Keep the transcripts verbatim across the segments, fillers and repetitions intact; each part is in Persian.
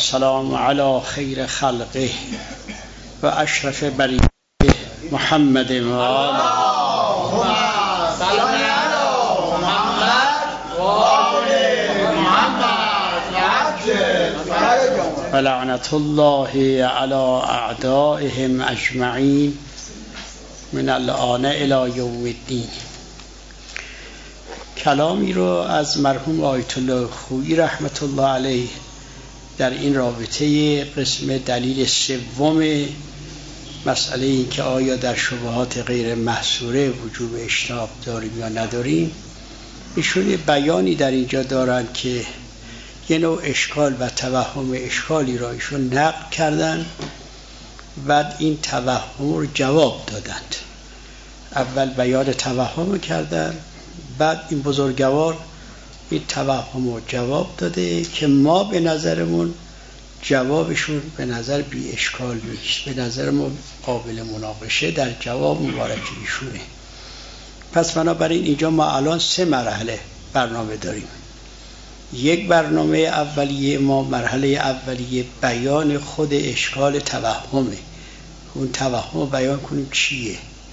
السلام علی خیر خلقه و اشرف بریه محمد و آله. اللهم صل علی محمد و آل محمد و لعنت الله علی اعدائهم اجمعین من الآن الی یوم الدین. کلامی رو از مرحوم آیت الله خویی رحمت الله علیه در این رابطه قسم دلیل سوم مسئله این که آیا در شبهات غیر محصوره وجوب اجتناب داریم یا نداریم، ایشون بیانی در اینجا دارن که یه نوع اشکال و توهم اشکالی را ایشون نقل کردن، بعد این توهم رو جواب دادند. اول بیان توهم کردن، بعد این بزرگوار این توهم رو جواب داده که ما به نظرمون جوابشون به نظر بی اشکال نیست، به نظر ما قابل مناقشه در جواب مبارک ایشونه. پس بنابراین اینجا ما الان سه مرحله برنامه داریم. یک برنامه اولیه ما، مرحله اولیه بیان خود اشکال توهمه، اون توهم بیان کنیم چیه.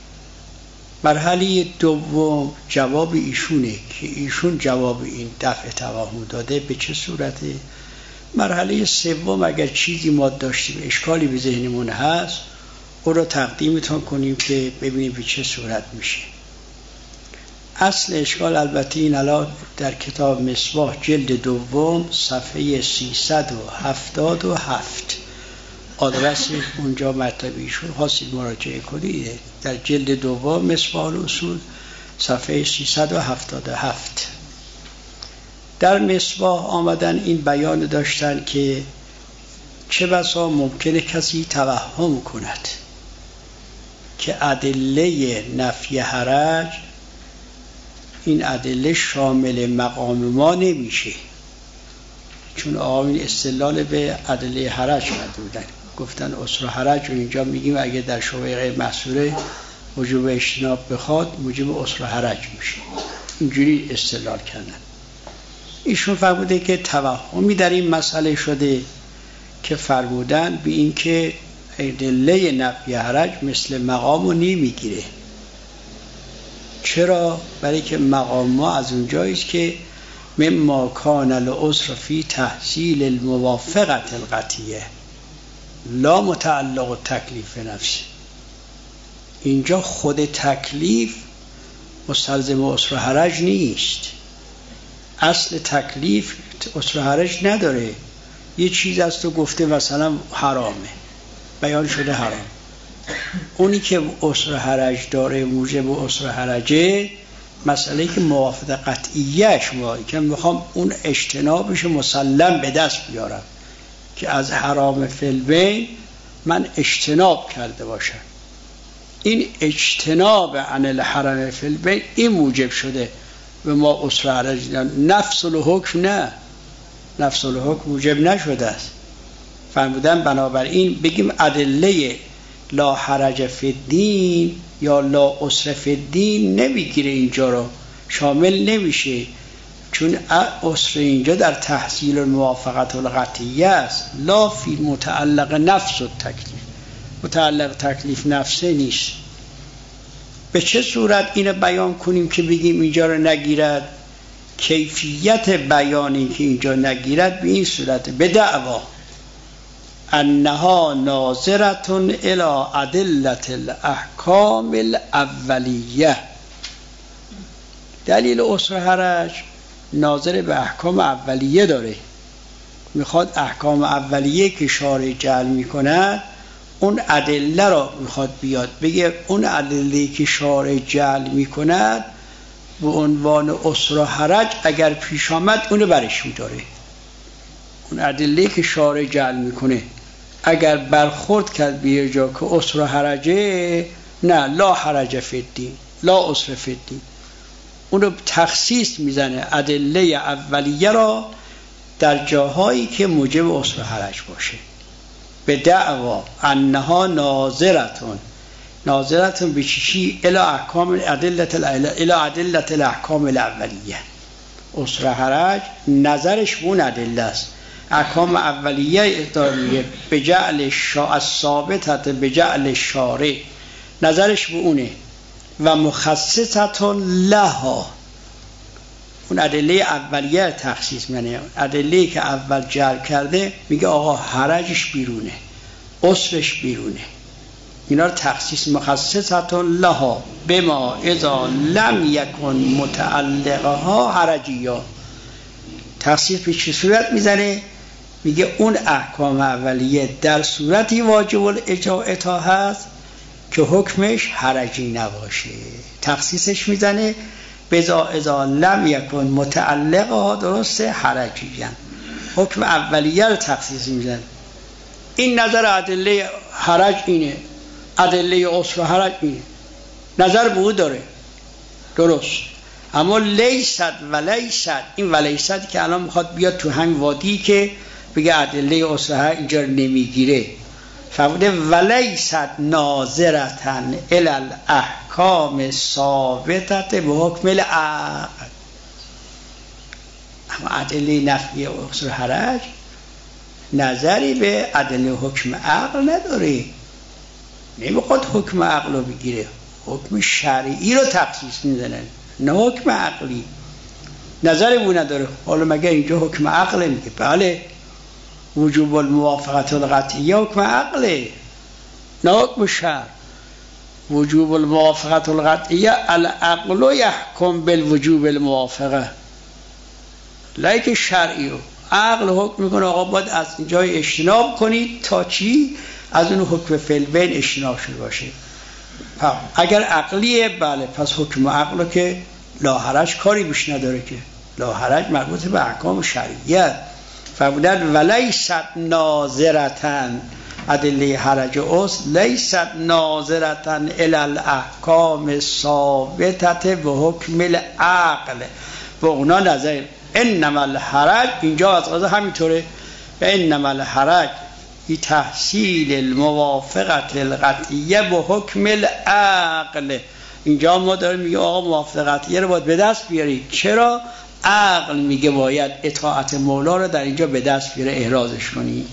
مرحله دوم جواب ایشونه که ایشون جواب این دفع توهم داده به چه صورته. مرحله سوم اگر چیزی ما داشتیم اشکالی به ذهنمون هست او رو تقدیمتون کنیم که ببینیم به چه صورت میشه. اصل اشکال البته این الان در کتاب مصباح جلد دوم صفحه سیصد و هفتاد و هفت آدرس اونجا مطلب ایشون خواستید مراجعه کنید. در جلد دوم مصباح الاصول صفحه سیصد و هفتاد و هفت در مصباح آمدن این بیان داشتن که چه بسا ممکنه کسی توهم کند که ادله نفی حرج این ادله شامل مقام ما نمیشه، چون آقایون استدلال به ادله حرج کردن، گفتن اسر و حرج رو اینجا میگیم اگه در شبهه غیر محصوره وجوب اجتناب بخواد موجب اسر و حرج میشه، اینجوری استدلال کردن. ایشون فرموده که توهمی در این مسئله شده که فرمودن به این که ادله نفی حرج مثل مقامو نمیگیره. چرا؟ برای که مقام ما از اونجاییست که مما کان العسر فی تحصیل الموافقت القطعیه لا متعلق تکلیف نفسی. اینجا خود تکلیف مستلزم اسر و حرج نیست. اصل تکلیف اسر و حرج نداره. یه چیز از تو گفته مثلا حرامه، بیان شده حرام، اونی که اسر و حرج داره موجب اسر و حرجه مسئله که موافقت قطعیه شما که میخوام اون اجتنابش مسلم به دست بیارم که از حرام فی البین من اجتناب کرده باشم. این اجتناب عن الحرام فی البین این موجب شده و ما اسر و حرج دیدن. نفس الحکم نه، نفس الحکم موجب نشده است. فرمودن بنابراین بگیم ادله لا حرج فی الدین یا لا اسر فی الدین نمیگیره، اینجا رو شامل نمیشه، چون اسر اینجا در تحصیل الموافقت القطعیه است، لا فی متعلق نفس التکلیف. متعلق تکلیف نفسه نیست. به چه صورت اینو بیان کنیم که بگیم اینجا رو نگیرد؟ کیفیت بیانی که اینجا نگیرد به این صورت به دعوا انها ناظرتون الی ادلت الاحکام الاولیه. دلیل اسر حرج ناظر به احکام اولیه داره، میخواد احکام اولیه که شارع جعل میکند اون ادله را میخواد بیاد بگه اون ادله که شارع جعل میکند به عنوان اسر و حرج اگر پیش آمد اونو برش میداره. اون ادله که شارع جعل میکنه اگر برخورد کرد به یه جا که اسر و حرجه، نه لا حرج فی الدین لا اسر فی الدین، اونو تخصیص میزنه ادله اولیه را در جاهایی که موجب اسر و حرج باشه. به دعوا انها ناظرتون، ناظرتون به چیشی الی احکام ادلت الی ادلت الاحکام الاولیه. اسر و حرج نظرش به اون ادله است، احکام اولیه داره میگه به جعل شا از ثابتت به جعل شارع، نظرش به اونه. و مخصصت لها، اون ادله اولیه تخصیص منه، ادله که اول جعل کرده میگه آقا حرجش بیرونه، عسرش بیرونه، اینا رو تخصیص. مخصصت لها بما اذا لم یکن متعلقها حرجیا، تخصیص به چه صورت میزنه؟ میگه اون احکام اولیه در صورتی واجب الاطاعه هست که حکمش حرجی نباشه، تخصیصش میزنه بذا اذا لم یکن متعلقها، درسته، حرجیان، حکم اولیه رو تخصیص میزنه. این نظر ادله حرج اینه، ادله عسر و حرج اینه، نظر به او داره، درست. اما لیست و لیست، این و لیست که الان میخواد بیاد تو همین وادی که بگه ادله عسر حرج اینجا نمیگیره، فرموده ولیست ناظرتن الی الاحکام ثابتت به حکم العقل. اما ادله نفی عسر حرج نظری به ادله حکم عقل نداره، نمیخواد حکم عقل رو بگیره، حکم شرعی رو تخصیص میزنه، نه حکم عقلی، نظری بو نداره. حالا مگه اینجا حکم عقله؟ میگه بله، وجوب الموافقت القطعیه حکم عقله، نه حکم شرع. وجوب الموافقت القطعیه العقل یحکم بالوجوب الموافقه، لایک شرعی رو عقل حکم میکنه آقا باید از جای اجتناب کنید تا چی؟ از اون حکم فعلین اجتناب شده باشه. اگر عقلیه بله، پس حکم عقل که لا حرج کاری بیش نداره، که لا حرج مربوط به احکام شرعیه. فرمودن ولیست ناظرتن، ادله حرج اصل لیست ناظرتن الی الاحکام ثابتت به حکم العقل، و اونا نظر انما الحرج اینجا از قضا همینطوره، و انما الحرج ای تحصیل الموافقت القطعیه به حکم العقل. اینجا ما داریم میگه آقا موافقتیه رو باید به دست بیاری. چرا؟ عقل میگه باید اطاعت مولا رو در اینجا به دست بیاره، احرازش کنی.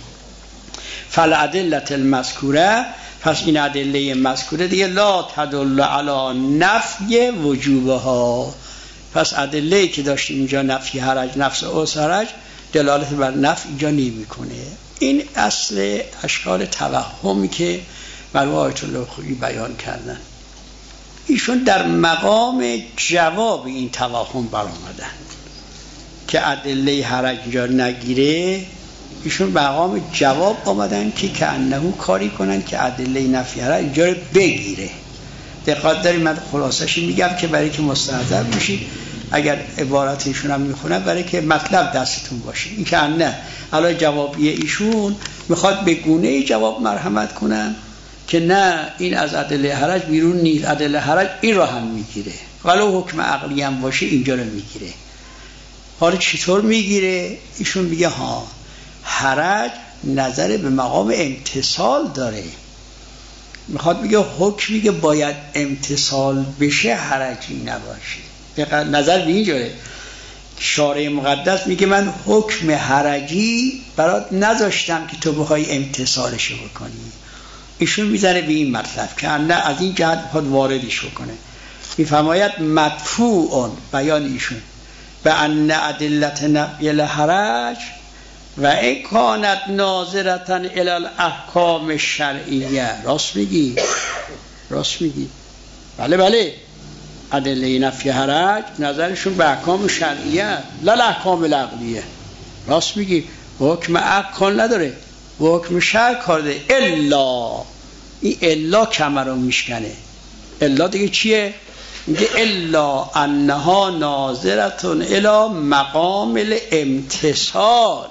فالادله المذکوره، پس این ادله مذکوره دیگه لا تدل علی نفی وجوبها، پس ادله‌ای که داشتیم اینجا نفی حرج، نفس عسر حرج، دلالت بر نفی اینجا نمی‌کنه. این اصل اشکال توهمی که مرحوم آیت الله خویی بیان کردن، ایشون در مقام جواب این توهم برآمدن که ادله حرج اینجا نگیره. ایشون مقام جواب آمدن که کأنه کاری کنن که ادله نفی حرج اینجا رو بگیره. دقت دارید، من خلاصش میگم که برای که مستحضر بشید، اگر عبارت ایشون هم میخونن برای که مطلب دستتون باشه. این که نه الان جوابی ایشون میخواد به گونه جواب مرحمت کنن که نه این از ادله حرج بیرون نیست، ادله حرج این رو هم میگیره، ولو حکم عقلی هم باشه اینجا رو میگیره. حالا چطور میگیره؟ ایشون میگه ها حرج نظر به مقام امتصال داره، میخواد بگه حکمی که باید امتصال بشه حرجی نباشه. نظر به اینجوره، شارع مقدس میگه من حکم حرجی برات نذاشتم که تو بخوای امتصالش بکنی. ایشون میزنه به این مطلب که نه از این جهت میخواد واردش بکنه. میفرماید مدفوع بیان ایشون به ان ادلت نفی الحرج و این کانت ناظرتن الی الاحکام الشرعیه. راست میگی، راست میگی، بله بله، ادله نفی حرج نظرشون به احکام شرعیه لا الاحکام العقلیه. راست میگی، حکم عقل کار نداره، حکم شرع کار داره. الا این الا کمر رو میشکنه. الا دیگه چیه؟ میگه الا انها ناظرتون الی مقام الامتصال.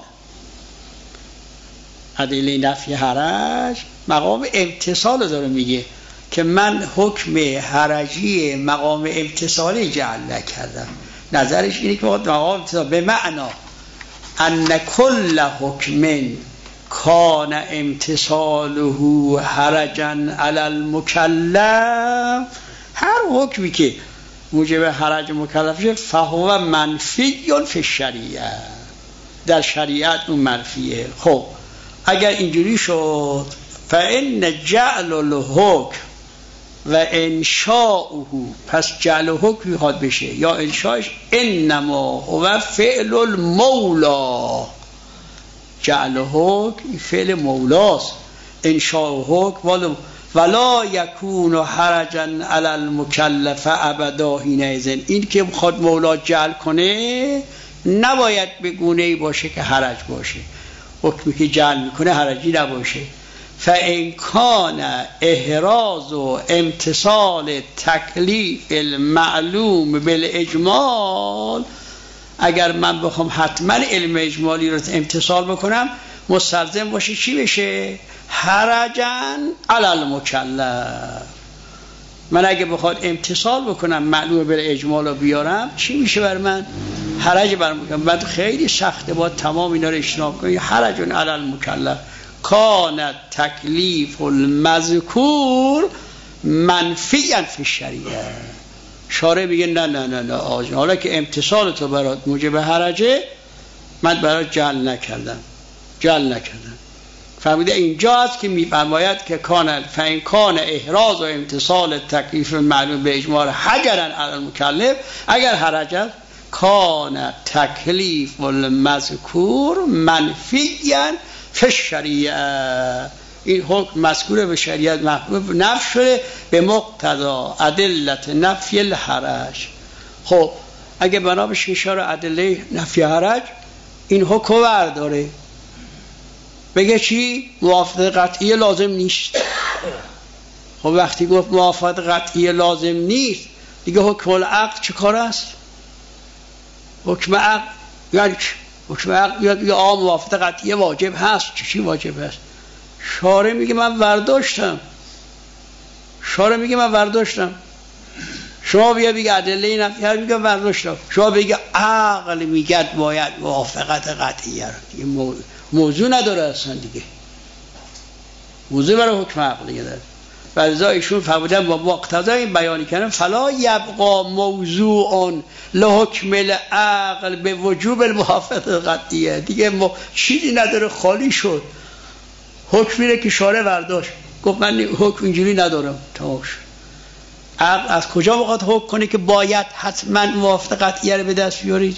ادله نفی حرج مقام امتصال داره، میگه که من حکم حرجی مقام امتصالی جعل نکردم. نظرش اینه که مقام امتصال به معنا ان کل حکم کان امتصاله حرجا علی المکلف، هر حکمی که موجب حرج مکلف شه فهو منفی فی الشریعه، در شریعت اون منفیه. خب اگر اینجوری شد فإن جعل الحکم و انشاؤه، پس جعل حکم میخواد بشه یا انشاش، انما هو فعل المولا. جعل حکم فعل مولاست، انشاء حکم ولو ولا یکون حرجا علی المکلف ابدا حینئذ. این که بخواد مولا جعل کنه نباید به گونه‌ای باشه که حرج باشه، حکمی که جعل میکنه حرجی نباشه. فإن کان احراز و امتصال تکلیف المعلوم بالاجمال، اگر من بخوام حتما علم اجمالی رو امتصال بکنم مستلزم باشه چی بشه؟ حرجاً علی المکلف. من اگه بخواد امتصال بکنم معلوم بالاجمال رو بیارم چی میشه بر من؟ حرج بر من. من خیلی سخته با تمام اینا رو اجتناب کنم. حرج علی المکلف کان تکلیف المذکور منفیاً فی الشریعه. شارع میگه نه نه نه نه آجا، حالا که امتصال تو برات موجب حرجه من برات جعل نکردم جعل نکردم. فهمیده؟ اینجا است که میفرماید که کان فإن کان احراز و امتصال تکلیف معلوم به اجمال حجرا علی المکلف، اگر حرج است کان تکلیف المذکور منفیاً فی الشریعه. این حکم مذکور به شریعت محبوب نفی شده به مقتضا ادلت نفی الحرج. خب اگه بنا بشه اشاره ادله نفی حرج، این حکم برداره بگه چی؟ موافقت قطعی لازم نیست. خب وقتی گفت موافقت قطعی لازم نیست دیگه حکم العقد چه کار است؟ حکم عقد یعنی حکم عقد یا آ موافقت قطعی واجب هست. چی واجب هست؟ شارع میگه من برداشتم، شارع میگه من برداشتم. شما بیا بگه ادله نفی هر میگه برداشتم، شما بگه عقل میگه باید موافقت قطعیه رو دیگه مو... موضوع نداره اصلا دیگه، موضوع برای حکم عقلیه داره. و لذا ایشون فرمودن با مقتضا این بیانی کردن فلا یبقا موضوع لحکم العقل به وجوب الموافقت قطعیه. دیگه ما چیزی نداره، خالی شد. حکم میره که شارع برداشت گفت من حکم اینجوری ندارم، تمام شد. عقل از کجا بخواد حکم کنه که باید حتما موافقت قطعیه رو به دست بیارید؟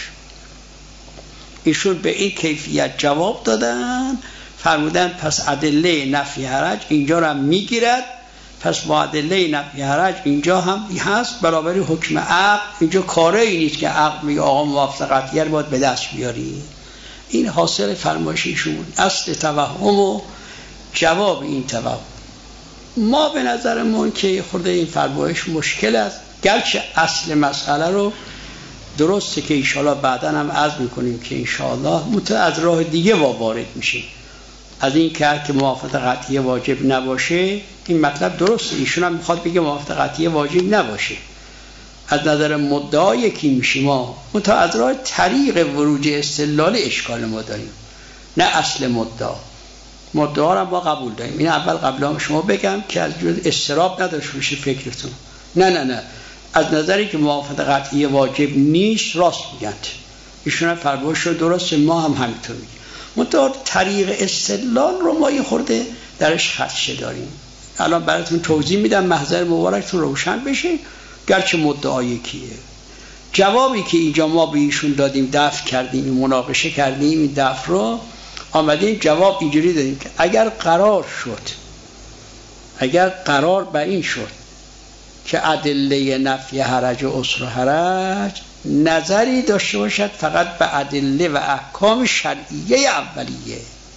ایشون به این کیفیت جواب دادن، فرمودن پس ادله نفی حرج اینجا رو هم میگیرد، پس با ادله نفی حرج اینجا هم هست برابری حکم عقل. اینجا کاره ای نیست که عقل میگه آقا موافقت قطعیه رو باید به دست بیاری. این حاصل فرمایش ایشون بود، اصل توهم و جواب این توهم. ما به نظرمون که خورده این فرمایش مشکل است، گرچه اصل مسئله رو درسته که انشاءالله بعدا هم عرض میکنیم که انشاءالله متو از راه دیگه وارد میشیم از این که که موافقت قطعیه واجب نباشه. این مطلب درسته، ایشون هم میخواد بگه موافقت قطعیه واجب نباشه. از نظر مدعا یکی میشیم ما متو از راه طریق ورود استدلال اشکال ما داریم، نه اصل مدعا. مدعا رو ما قبول داریم. این اول قبلا شما بگم که از جد استراب نداشته باشه فکرتون. نه نه نه از نظری که موافقت قطعی واجب نیست راست میگن ایشون هم فرمایش رو درسته، ما هم همینطور میگیم. منتها طریق استدلال رو ما یه خورده درش خدشه داریم. الان براتون توضیح میدم محضر مبارکتون روشن بشه، گرچه مدعا یکیه. جوابی که اینجا ما به ایشون دادیم، دفع کردیم، مناقشه کردیم، این دفع رو آمدیم جواب اینجوری دادیم که اگر قرار شد اگر قرار بر این شد که ادله نفی حرج و عسر حرج نظری داشته باشد فقط به ادله و احکام شرعیه اولیه،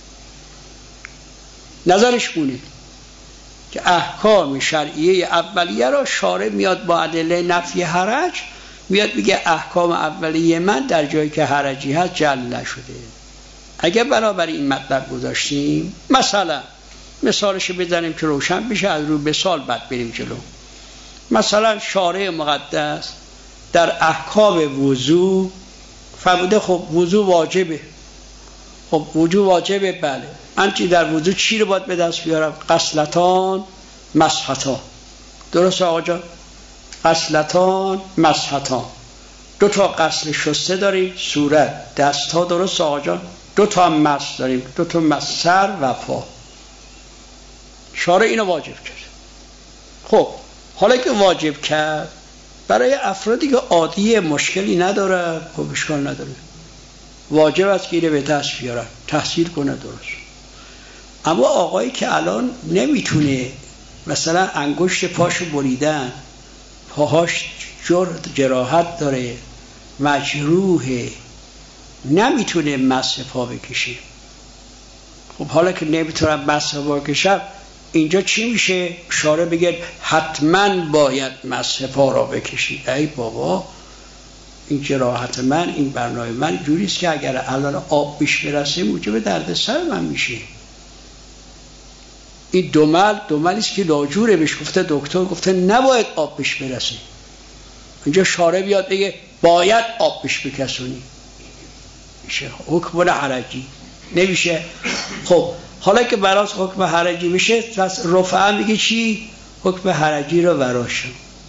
نظرش بونه که احکام شرعیه اولیه را شارع میاد با ادله نفی حرج میاد میگه احکام اولیه من در جایی که حرجی هست جل نشده. اگر برابر این مطلب گذاشتیم، مثلا مثالش بزنیم که روشن بشه، از رو مثال بعد بریم جلو. مثلا شارع مقدس در احکام وضو فرموده خب وضو واجبه. خب وضو واجبه، بله. من چی در وضو چی رو باید به دست بیارم؟ غسلتان مسحتان. درست آقا جان؟ غسلتان مسحتان. دو تا غسل شسته داریم، صورت، دست ها درست آقا جان، دو تا هم مس داریم، دو تا مس سر و پا. شارع اینو واجب کرد. خب حالا که واجب کرد برای افرادی که عادی مشکلی نداره، خب اشکال نداره، واجب است که اینو به دست بیارن، تحصیل کنه درست. اما آقایی که الان نمیتونه، مثلا انگشت پاشو بریدن، پاهاش جراحت داره، مجروحه، نمیتونه مس پا بکشه. خب حالا که نمیتونم مس پا بکشم، اینجا چی میشه؟ شارع بگه حتما باید مس پا را بکشی. ای بابا، این جراحت من، این برنامه من جوریست که اگر الان آب بیش برسه موجب دردسر من میشه. این دومل دوملیست که لاجوره، بهش گفته دکتر، گفته نباید آب بیش برسه. اینجا شارع بیاد بگه باید آب بیش بکشونی، میشه حکم حرجی نمیشه. خب حالا که براس حکم حرجی میشه، پس رفعه میگه چی؟ حکم حرجی رو وراش.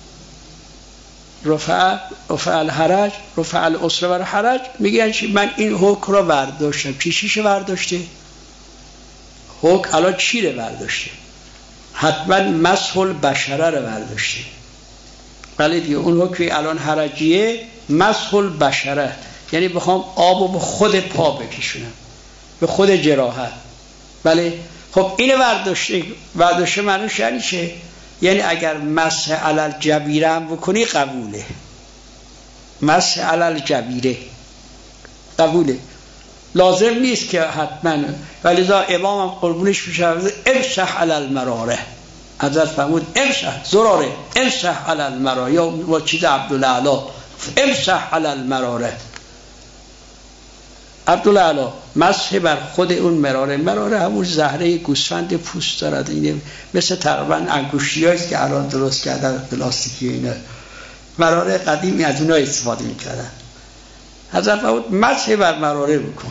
رفع رفع الحرج، رفع العسر و الحرج، میگن چی؟ من این حکم رو برداشتم. چی چیشو برداشته؟ حکم الان چی رو برداشته؟ حتما مسح البشره رو برداشته. بله دیگه، اون حکمی الان حرجیه مسح البشره، یعنی بخوام آبو به خود پا بکشونم، به خود جراحت. بله خب اینو برداشته. برداشته معنیش یعنی چه؟ یعنی اگر مسح علی الجبیره هم بکنی قبوله. مسح علی الجبیره قبوله، لازم نیست که حتما. ولذا امام هم قربونش میشه امسح علی المراره، حضرت فرمود امسح زراره، امسح علی المراره، یا با چیز عبدالعلا امسح علی المراره. عبدالعلا مسح بر خود اون مراره. مراره همون زهره گوسفند پوست دارد، اینه مثل تقریبا انگشتی هاییست که الان درست کردن پلاستیکی. اینه مراره قدیمی از اونها استفاده میکردن. حضرت فرمود مسح بر مراره بکن.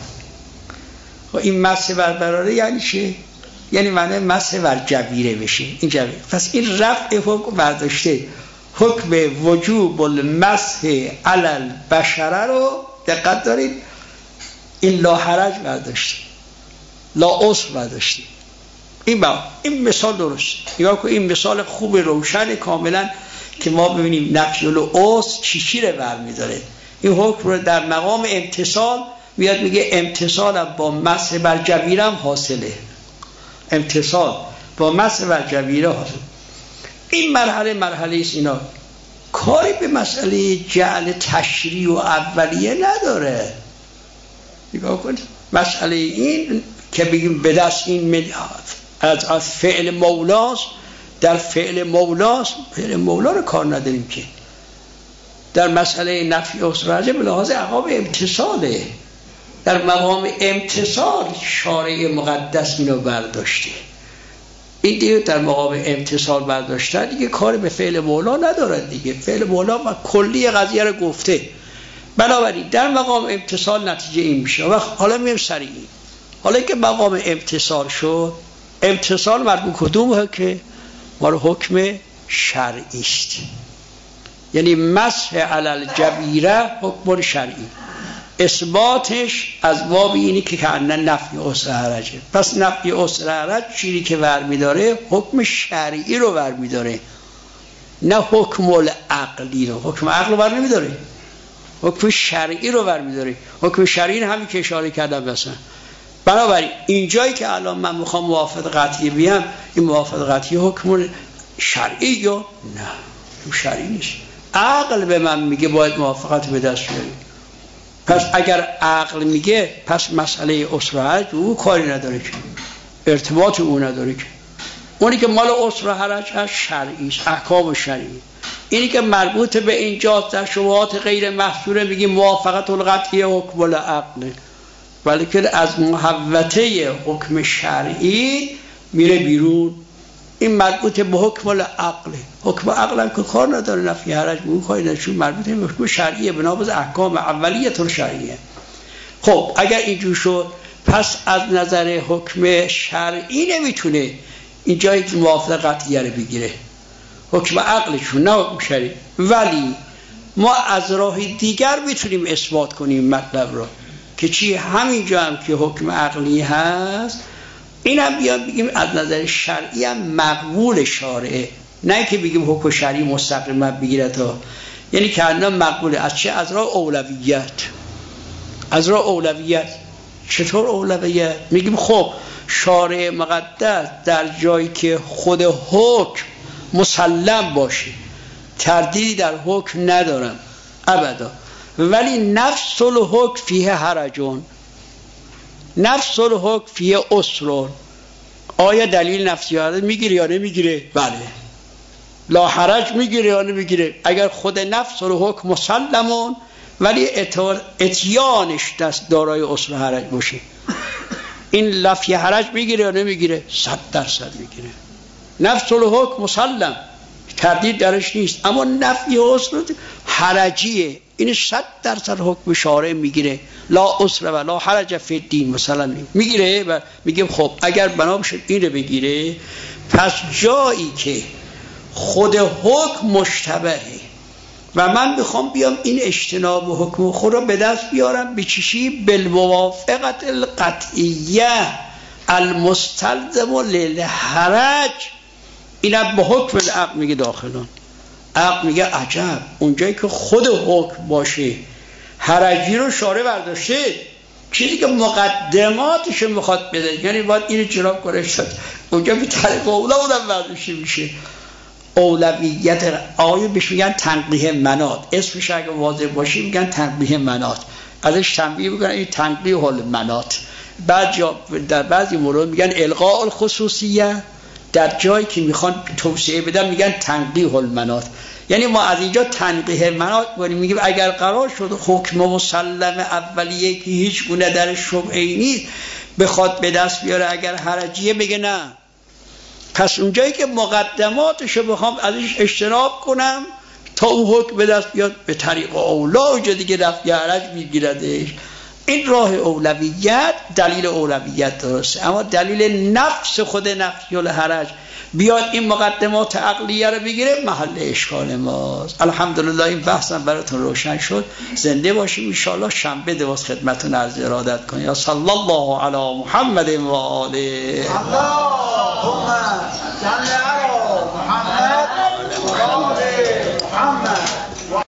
و این مسح بر مراره یعنی چه؟ یعنی معنی مسح بر جبیره بشه. این جبیره. پس این رفع حکم برداشته. حکم وجوب المسح علی البشره رو دقت دارید، این لا حرج برداشته، لا عسر برداشته. این با این مثال درست. نگاه کن، این مثال خوب روشن کاملا که ما ببینیم نفی العسر چی چی رو برمی‌داره. این حکم رو در مقام امتصال میاد میگه امتصال با مسح بر جبیره هم حاصله. امتصال با مسح بر جبیره حاصل. این مرحله مرحله است. اینا کاری به مسئله جعل تشریع و اولیه نداره. نگاه کنید، مسئله این که بگیم به دست این از از فعل مولاست، در فعل مولاست، فعل مولا رو کار نداریم که. در مسئله نفی عسر به لحاظ اقام امتصاله، در مقام امتصال شارع مقدس اینو برداشته. این دیگه در مقام امتصال برداشته، دیگه کار به فعل مولا نداره دیگه. فعل مولا و کلی قضیه رو گفته. بنابراین در مقام امتصال نتیجه این میشه. و حالا میام سریع. حالا که مقام امتصال شد، امتصال مربوط کدومه؟ که مال حکم شرعی است. یعنی مسح علی الجبیره حکم شرعی، اثباتش از باب اینی که کأن نفی عسر حرجه. پس نفی عسر حرج چیزی که برمی‌داره حکم شرعی رو برمی‌داره، نه حکم العقلی رو. حکم عقل رو بر نمی‌داره، حکم شرعی رو برمی‌داره. حکم شرعی همین که اشاره کردم مثلا. بنابراین اینجایی که الان من میخوام موافقت قطعی بیام، این موافقت قطعی حکم شرعی یا نه؟ شرعی نیست. عقل به من میگه باید موافقت به دست بیاری. پس اگر عقل میگه، پس مسئله عسر و حرج او کاری نداره که، ارتباط او نداره که. اونی که مال عسر و حرج هست شرعی است، احکام شرعی. اینی که مربوط به اینجاست در شبهات غیر محصوره میگیم موافقت القطعی حکم العقل، ولی که از محوطه حکم شرعی میره بیرون. این مربوط به حکم العقل. حکم عقل هم که کار نداره، نفی حرج به اون کاری نداره، چون مربوط به حکم شرعیه، بنابراین احکام اولیه طور شرعیه. خب اگر اینجور شد، پس از نظر حکم شرعی نمیتونه این جایی که موافقت قطعیه رو بگیره، حکم عقلشون نه حکم شرعی. ولی ما از راه دیگر میتونیم اثبات کنیم مطلب رو که چی همینجا هم که حکم عقلی هست این هم بیان بگیم از نظر شرعی هم مقبول شارعه، نه که بگیم حکم شرعی مستقیما بگیره تا یعنی که الان مقبوله. از چه؟ از راه اولویت. از راه اولویت چطور اولویت؟ میگیم خب شارع مقدس در جایی که خود حکم مسلم باشه، تردیدی در حکم ندارم ابدا، ولی نفس الحکم فیه حرجون، نفس الحکم فیه اسرون، آیا دلیل نفسی حرج میگیره یا نمیگیره؟ بله. لا حرج میگیره یا نمیگیره؟ اگر خود نفس الحکم مسلمون ولی اتیانش دست دارای اسر و حرج باشه، این لفظ حرج میگیره یا نمیگیره؟ صد درصد میگیره. نفس الحکم مسلم، تردید درش نیست، اما نفی اسر حرجیه، این صد درصد حکم شارع میگیره. لا اسر و لا حرج فی الدین مثلا میگیره و میگیم خب اگر بنا بشه این رو بگیره، پس جایی که خود حکم مشتبهه و من میخوام بیام این اجتناب و حکم خود رو به دست بیارم، بچشی بالموافقت القطعیه المستلزم للحرج، اینم به حکم العقل میگه داخلون. عقل میگه عجب، اونجایی که خود حکم باشه حرجی رو شارع برداشته، چیزی که مقدماتش میخواد بده، یعنی باید اینو جناب کنه شد، اونجا به طریق اولا اونم برداشته میشه. اولویت آیه بهش میگن تنقیح مناط، اسمش اگه واضح باشه میگن تنقیح مناط، ازش تنبیه میکنن این تنقیح المناط. بعد جا در بعضی مورد میگن الغاء الخصوصیه، در جایی که میخوان توسعه بدن میگن تنقیح المناط. یعنی ما از اینجا تنقیح مناط میگیم، میگیم اگر قرار شد حکم مسلم اولیه که هیچ گونه در شبهه‌ای نیست بخواد به دست بیاره، اگر حرجیه بگه نه، پس اونجایی که مقدماتشو بخوام ازش اجتناب کنم تا اون حکم به دست بیاد، به طریق اولا اونجا دیگه رفع حرج میگیردش. این راه اولویت دلیل اولویت درسته، اما دلیل نفس خود نفی الحرج بیاد این مقدمات عقلیه رو بگیره محل اشکال ماست. الحمدلله این بحثم براتون روشن شد. زنده باشیم ان شاء الله. شنبه دواس خدمتتون عرض ارادت کنیم. یا صلی الله علی محمد و آله. اللهم صل علی محمد و آل محمد.